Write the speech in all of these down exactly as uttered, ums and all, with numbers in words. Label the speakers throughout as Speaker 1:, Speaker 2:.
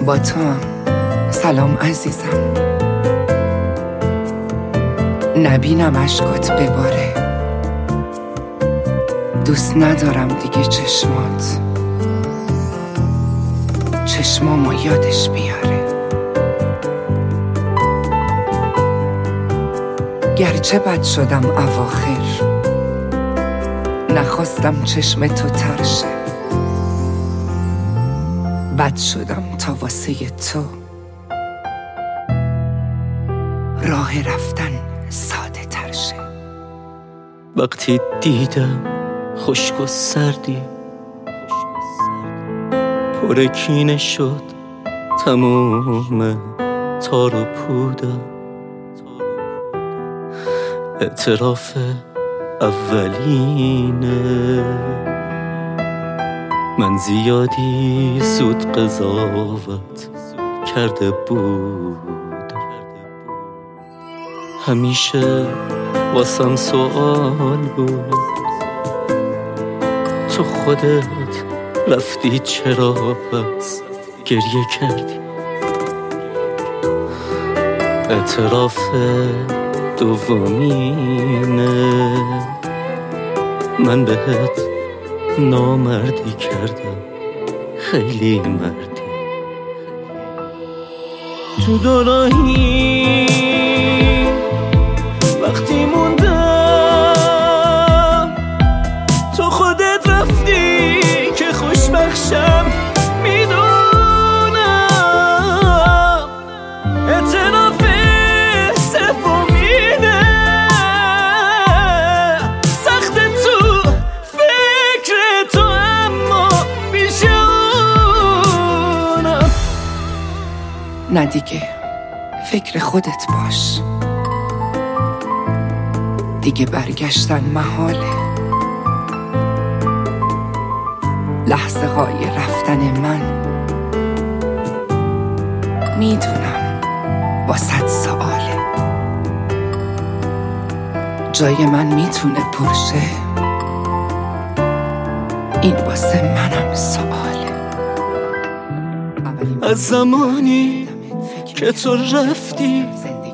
Speaker 1: با تو هم. سلام عزیزم. نبینم اشکات بباره. دوست ندارم دیگه چشمات چشمامو یادش بیاره. گرچه بد شدم اواخر، نخواستم چشم تو ترشه. بد شدم تا واسه تو راه رفتن ساده تر شه.
Speaker 2: وقتی دیدم خشک و سردی پر کینه شد تموم تار و پودم. اعتراف اولینه، من زیادی زود قضاوت کرده بود. همیشه واسم سوال بود، تو خودت رفتی چرا پس گریه کردی؟ اعتراف دومینه، من بهت نامردی کردم، خیلی مردی. تو دوراهی وقتی موندم، تو خودت رفتی که خوشبخشم میدونم. اعتراف سومینه، سخت تو فکر تو اما بیشونم.
Speaker 1: نه دیگه فکر خودت باش، دیگه برگشتن محاله. لحظه های رفتن من میدونم با صد سواله. جای من میتونه پرشه، این واسه منم سواله.
Speaker 2: از زمانی که تو رفتی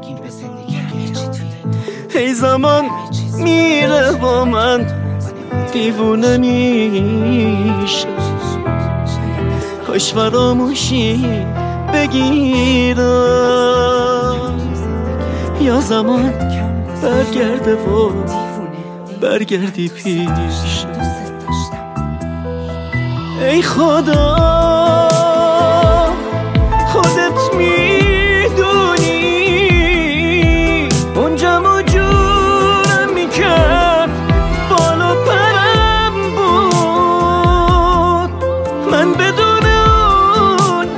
Speaker 2: ای زمان میره با من دیوونه میشه. کاش فراموشی بگیرم یا زمان برگرده و برگردی پیش. ای خدا خودت میدونی اونجا موجودم میکرد، بالا پرم بود. من بدون اون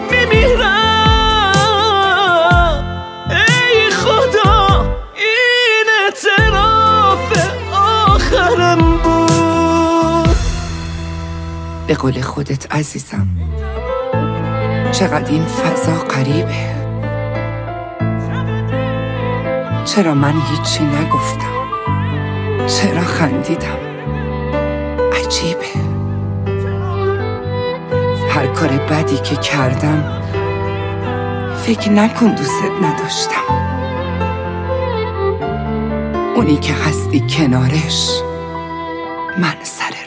Speaker 2: میمیرم. ای خدا این اعتراف آخرم بود.
Speaker 1: به قول خودت عزیزم، چقدر این فضا غریبه. چرا من هیچی نگفتم؟ چرا خندیدم؟ عجیبه. هر کار بدی که کردم فکر نکن دوست نداشتم. اونی که هستی کنارش من سر